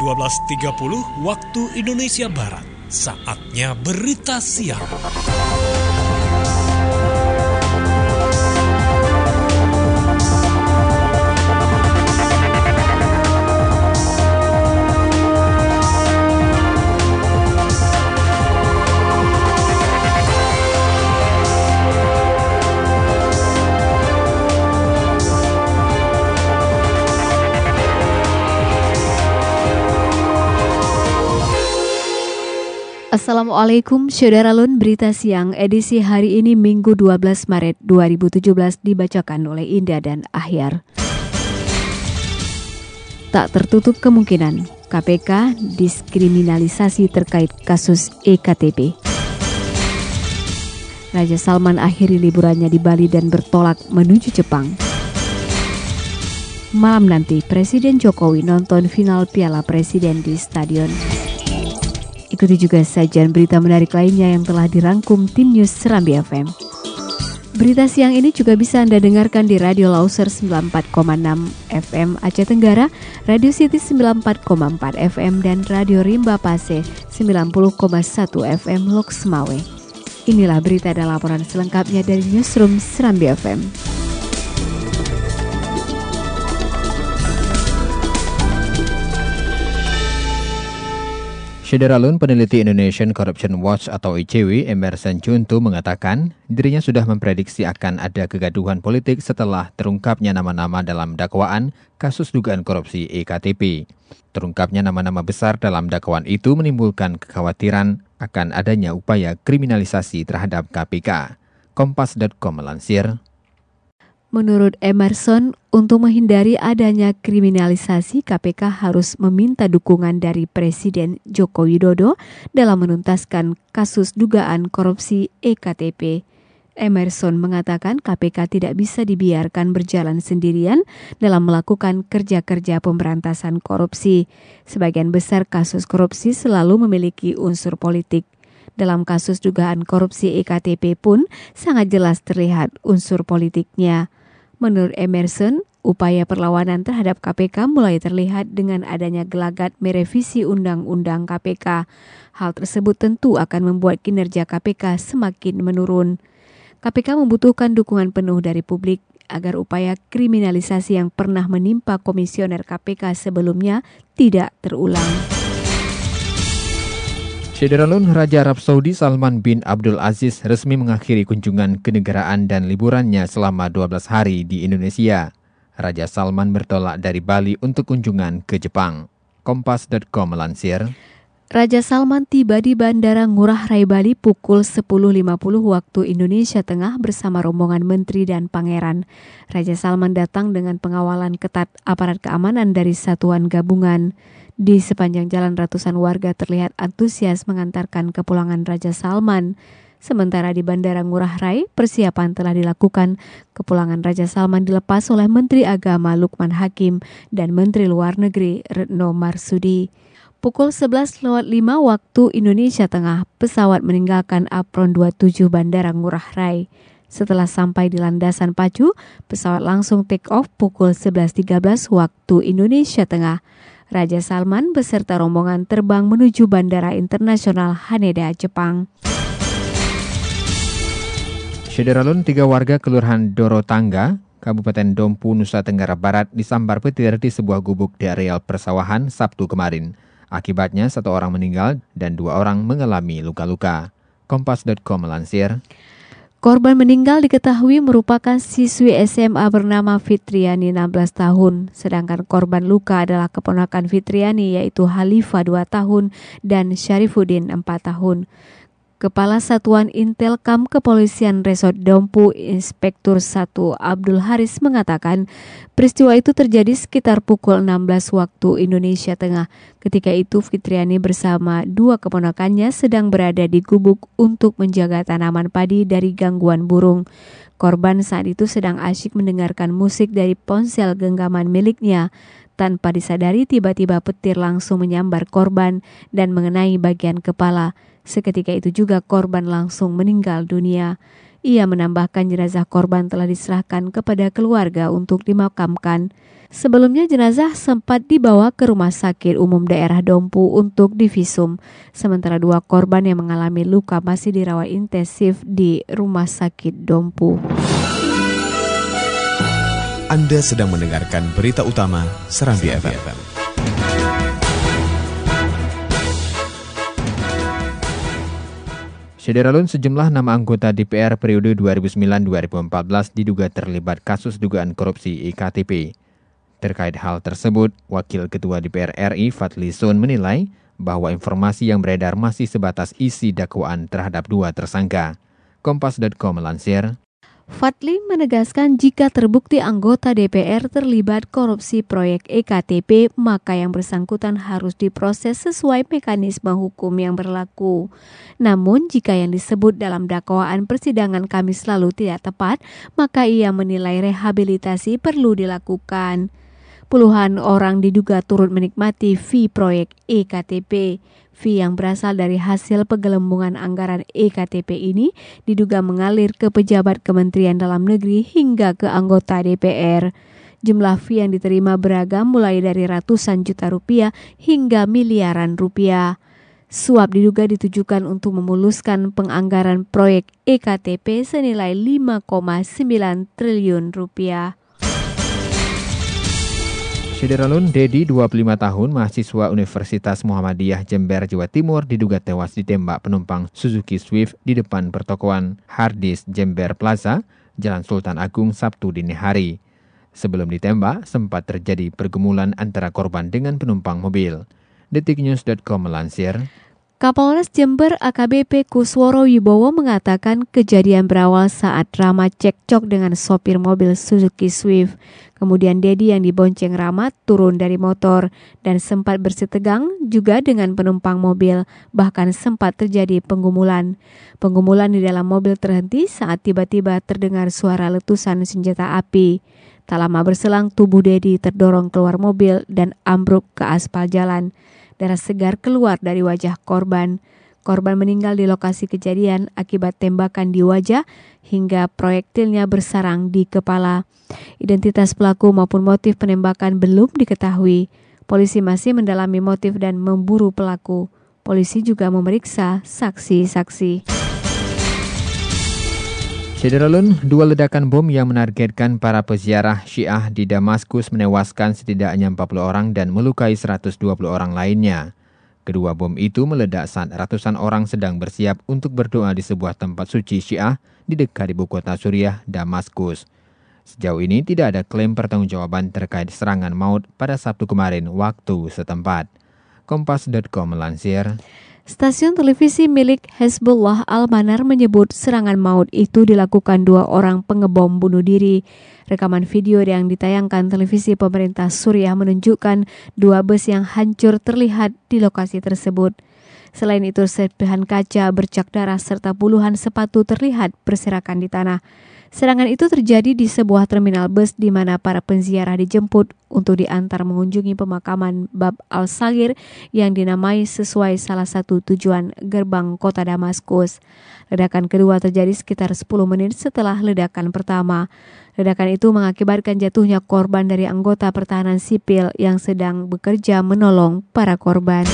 12.30 waktu Indonesia Barat. Saatnya berita siang. Assalamualaikum Syederalun, berita siang edisi hari ini Minggu 12 Maret 2017 dibacakan oleh Indah dan Ahyar. Tak tertutup kemungkinan KPK diskriminalisasi terkait kasus EKTP. Raja Salman akhiri liburannya di Bali dan bertolak menuju Jepang. Malam nanti Presiden Jokowi nonton final Piala Presiden di stadion. Ikuti juga sajian berita menarik lainnya yang telah dirangkum tim News Serambi FM. Berita siang ini juga bisa Anda dengarkan di Radio Lauser 94,6 FM Aceh Tenggara, Radio City 94,4 FM, dan Radio Rimba Pase 90,1 FM Lok Semawe. Inilah berita dan laporan selengkapnya dari Newsroom Serambi FM. Syederalun, peneliti Indonesian Corruption Watch atau ICW, Emerson Junto mengatakan dirinya sudah memprediksi akan ada kegaduhan politik setelah terungkapnya nama-nama dalam dakwaan kasus dugaan korupsi EKTP. Terungkapnya nama-nama besar dalam dakwaan itu menimbulkan kekhawatiran akan adanya upaya kriminalisasi terhadap KPK. Kompas.com melansir. Menurut Emerson, untuk menghindari adanya kriminalisasi, KPK harus meminta dukungan dari Presiden Joko Widodo dalam menuntaskan kasus dugaan korupsi EKTP. Emerson mengatakan KPK tidak bisa dibiarkan berjalan sendirian dalam melakukan kerja-kerja pemberantasan korupsi. Sebagian besar kasus korupsi selalu memiliki unsur politik. Dalam kasus dugaan korupsi EKTP pun sangat jelas terlihat unsur politiknya. Menurut Emerson, upaya perlawanan terhadap KPK mulai terlihat dengan adanya gelagat merevisi Undang-Undang KPK. Hal tersebut tentu akan membuat kinerja KPK semakin menurun. KPK membutuhkan dukungan penuh dari publik agar upaya kriminalisasi yang pernah menimpa komisioner KPK sebelumnya tidak terulang. Syederalun, Raja Arab Saudi Salman bin Abdul Aziz resmi mengakhiri kunjungan kenegaraan dan liburannya selama 12 hari di Indonesia. Raja Salman bertolak dari Bali untuk kunjungan ke Jepang. Kompas.com melansir. Raja Salman tiba di Bandara Ngurah Rai Bali pukul 10.50 waktu Indonesia Tengah bersama rombongan menteri dan pangeran. Raja Salman datang dengan pengawalan ketat aparat keamanan dari satuan gabungan. Di sepanjang jalan ratusan warga terlihat antusias mengantarkan kepulangan Raja Salman. Sementara di Bandara Ngurah Rai, persiapan telah dilakukan. Kepulangan Raja Salman dilepas oleh Menteri Agama Lukman Hakim dan Menteri Luar Negeri Retno Marsudi. Pukul 11.05 waktu Indonesia Tengah, pesawat meninggalkan Apron 27 Bandara Ngurah Rai. Setelah sampai di landasan pacu, pesawat langsung take off pukul 11.13 waktu Indonesia Tengah. Raja Salman beserta rombongan terbang menuju Bandara Internasional Haneda, Jepang. Syederalun, 3 warga Kelurahan Dorotangga, Kabupaten Dompu, Nusa Tenggara Barat disambar petir di sebuah gubuk di areal persawahan Sabtu kemarin. Akibatnya 1 orang meninggal dan 2 orang mengalami luka-luka. Kompas.com melansir. Korban meninggal diketahui merupakan siswi SMA bernama Fitriani 16 tahun, sedangkan korban luka adalah keponakan Fitriani yaitu Halifa 2 tahun dan Syarifuddin 4 tahun. Kepala Satuan Intelkam Kepolisian Resort Dompu, Inspektur 1 Abdul Haris mengatakan peristiwa itu terjadi sekitar pukul 16 waktu Indonesia Tengah. Ketika itu Fitriani bersama 2 keponakannya sedang berada di gubuk untuk menjaga tanaman padi dari gangguan burung. Korban saat itu sedang asyik mendengarkan musik dari ponsel genggaman miliknya. Tanpa disadari tiba-tiba petir langsung menyambar korban dan mengenai bagian kepala. Seketika itu juga korban langsung meninggal dunia. Ia menambahkan jenazah korban telah diserahkan kepada keluarga untuk dimakamkan. Sebelumnya jenazah sempat dibawa ke Rumah Sakit Umum Daerah Dompu untuk divisum, sementara 2 korban yang mengalami luka masih dirawat intensif di Rumah Sakit Dompu. Anda sedang mendengarkan berita utama Serambi FM. Sederalun, sejumlah nama anggota DPR periode 2009-2014 diduga terlibat kasus dugaan korupsi iktp. Terkait hal tersebut, Wakil Ketua DPR RI Fadly Zon menilai bahwa informasi yang beredar masih sebatas isi dakwaan terhadap 2 tersangka. Kompas.com melansir, Fadly menegaskan jika terbukti anggota DPR terlibat korupsi proyek EKTP, maka yang bersangkutan harus diproses sesuai mekanisme hukum yang berlaku. Namun, jika yang disebut dalam dakwaan persidangan Kamis lalu tidak tepat, maka ia menilai rehabilitasi perlu dilakukan. Puluhan orang diduga turut menikmati fee proyek EKTP. Fee yang berasal dari hasil penggelembungan anggaran EKTP ini diduga mengalir ke pejabat Kementerian Dalam Negeri hingga ke anggota DPR. Jumlah fee yang diterima beragam mulai dari ratusan juta rupiah hingga miliaran rupiah. Suap diduga ditujukan untuk memuluskan penganggaran proyek EKTP senilai 5,9 triliun rupiah. Sederalun, Dedi, 25 tahun, mahasiswa Universitas Muhammadiyah Jember, Jawa Timur, diduga tewas ditembak penumpang Suzuki Swift di depan pertokoan Hardis Jember Plaza, Jalan Sultan Agung, Sabtu dini hari. Sebelum ditembak, sempat terjadi pergumulan antara korban dengan penumpang mobil. Detiknews.com melansir, Kapolres Jember AKBP Kusworo Wibowo mengatakan kejadian berawal saat Rama cekcok dengan sopir mobil Suzuki Swift. Kemudian Dedi yang dibonceng Rama turun dari motor dan sempat bersitegang juga dengan penumpang mobil, bahkan sempat terjadi penggumulan. Penggumulan di dalam mobil terhenti saat tiba-tiba terdengar suara letusan senjata api. Tak lama berselang tubuh Dedi terdorong keluar mobil dan ambruk ke aspal jalan. Darah segar keluar dari wajah korban. Korban meninggal di lokasi kejadian akibat tembakan di wajah hingga proyektilnya bersarang di kepala. Identitas pelaku maupun motif penembakan belum diketahui. Polisi masih mendalami motif dan memburu pelaku. Polisi juga memeriksa saksi-saksi. Sederalun, 2 ledakan bom yang menargetkan para peziarah Syiah di Damaskus menewaskan setidaknya 40 orang dan melukai 120 orang lainnya. Kedua bom itu meledak saat ratusan orang sedang bersiap untuk berdoa di sebuah tempat suci Syiah di dekat ibu kota Suriah, Damaskus. Sejauh ini tidak ada klaim pertanggungjawaban terkait serangan maut pada Sabtu kemarin waktu setempat. Kompas.com melansir, Stasiun televisi milik Hezbollah Al-Manar menyebut serangan maut itu dilakukan 2 orang pengebom bunuh diri. Rekaman video yang ditayangkan televisi pemerintah Suriah menunjukkan 2 bus yang hancur terlihat di lokasi tersebut. Selain itu, serpihan kaca bercak darah serta puluhan sepatu terlihat berserakan di tanah. Serangan itu terjadi di sebuah terminal bus di mana para penziarah dijemput untuk diantar mengunjungi pemakaman Bab al-Saghir yang dinamai sesuai salah satu tujuan gerbang kota Damaskus. Ledakan kedua terjadi sekitar 10 menit setelah ledakan pertama. Ledakan itu mengakibatkan jatuhnya korban dari anggota pertahanan sipil yang sedang bekerja menolong para korban.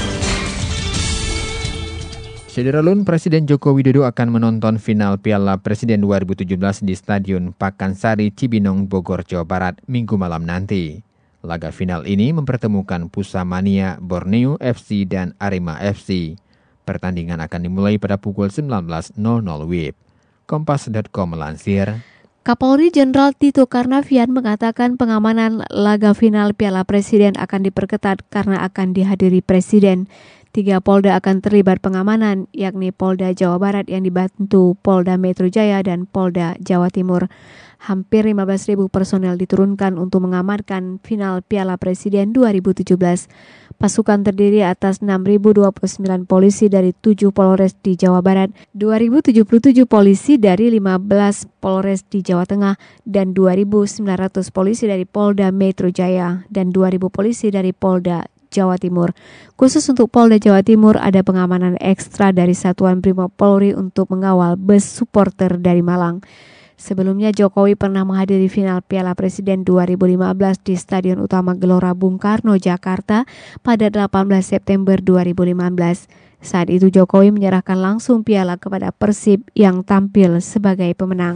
Sederalun, Presiden Joko Widodo akan menonton final Piala Presiden 2017 di Stadion Pakansari, Cibinong, Bogor, Jawa Barat, Minggu malam nanti. Laga final ini mempertemukan Pusamania Borneo FC dan Arema FC. Pertandingan akan dimulai pada pukul 19.00 WIB. Kompas.com melansir, Kapolri Jenderal Tito Karnavian mengatakan pengamanan laga final Piala Presiden akan diperketat karena akan dihadiri Presiden. 3 Polda akan terlibat pengamanan, yakni Polda Jawa Barat yang dibantu Polda Metro Jaya dan Polda Jawa Timur. Hampir 15.000 personel diturunkan untuk mengamankan final Piala Presiden 2017. Pasukan terdiri atas 6.029 polisi dari 7 Polres di Jawa Barat, 2.077 polisi dari 15 Polres di Jawa Tengah, dan 2.900 polisi dari Polda Metro Jaya, dan 2.000 polisi dari Polda Jawa Timur. Khusus untuk Polda Jawa Timur ada pengamanan ekstra dari Satuan Brimob Polri untuk mengawal bus supporter dari Malang. Sebelumnya Jokowi pernah menghadiri final Piala Presiden 2015 di Stadion Utama Gelora Bung Karno, Jakarta pada 18 September 2015. Saat itu Jokowi menyerahkan langsung piala kepada Persib yang tampil sebagai pemenang.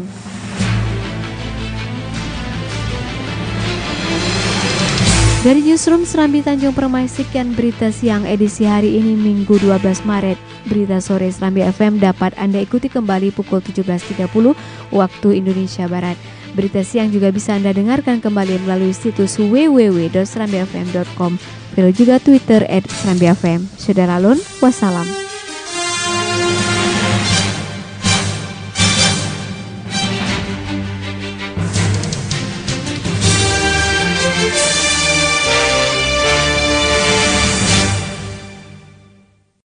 Dari Newsroom Serambi Tanjung Permai, sekian berita siang edisi hari ini Minggu 12 Maret. Berita sore Serambi FM dapat Anda ikuti kembali pukul 17.30 waktu Indonesia Barat. Berita siang juga bisa Anda dengarkan kembali melalui situs www.serambifm.com. Follow juga Twitter @serambifm. Saudara Lun, wassalam.